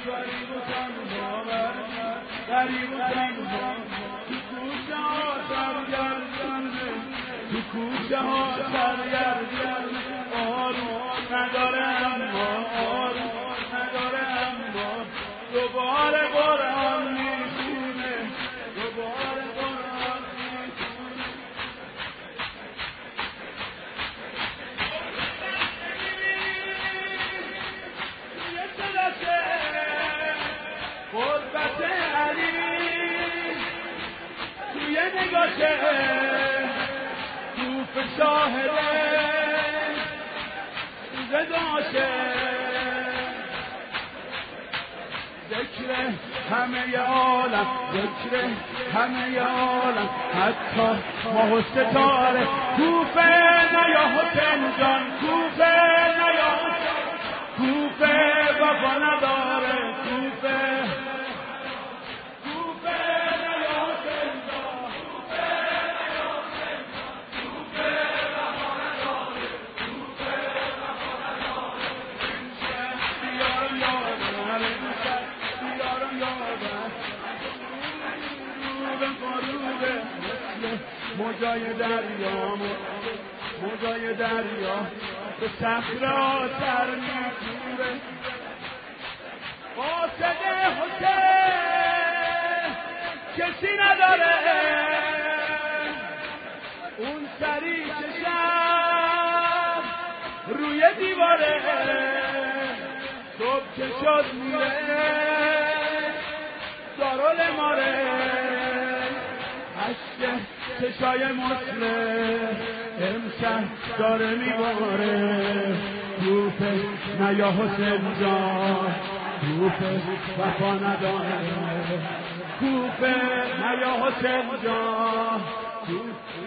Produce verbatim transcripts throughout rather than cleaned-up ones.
غریب و تنها غریب و تنها تو کوچه ها سرگردونه تو کوچه ها سرگردونه آروم نداره اما آروم نداره اما دوباره قرآن میخونه دوباره قرآن میخونه یه صداشه قربت علی توی نگاشه توف شاهده زداشه ذکر همه عالم ذکر همه عالم حتی ماه و ستاره کوفه نیا حسین جان کوفه نیا کوفه وفا نداره کوفه کوفه نیا حسین جان کوفه نیا حسین جان کوفه وفا نداره کوفه وفا نداره بیارم یادم بیارم یادم روبه قروبه موجای دریا موجای دریا به صخره سر می‌کوبه قاصد حسین کسی نداره اون سری چشم روی دیواره صبح که شد میره دارالماره عشق چشای مسلم امشب داره میباره کوفه نیا حسین جان کوفه وفا نداره کوفه نیا حسین جان کوفه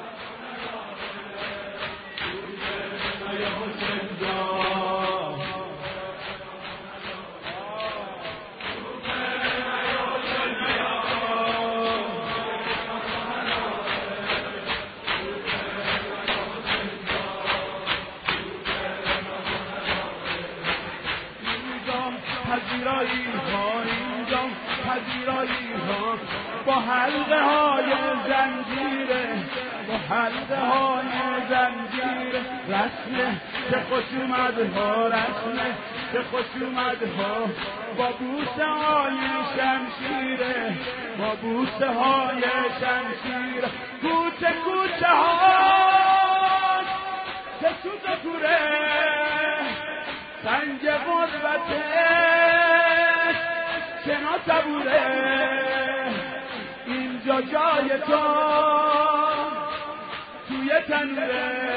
نیا حسین جان پذیرایی ها اینجا پذیرایی ها با حلقه های زنجیره با حلقه های زنجیره رسمه چه خوش اومد ها رسمه چه خوش اومد ها با بوسه های شمشیره با بوسه های شمشیره کوچه کوچه ها چه سوز و کوره سنگ غربته شنا صبوره اینجا جای تو توی تنوره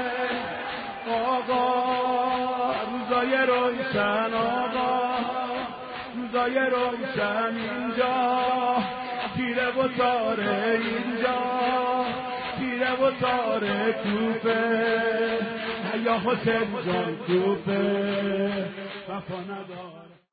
آقا روزای روشن آقا روزای روشن اینجا تیره و تاره اینجا تیره و تاره کوفه یا حسین جان کوفه وفا نداره